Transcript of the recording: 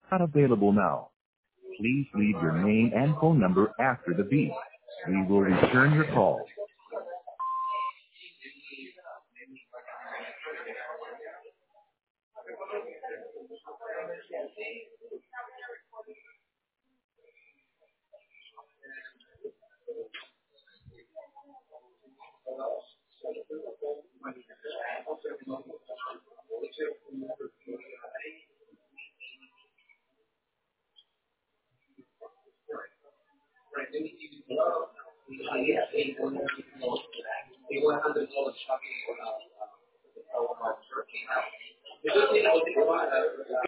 Not available now. Please leave your name and phone number after the beep. We will return your call.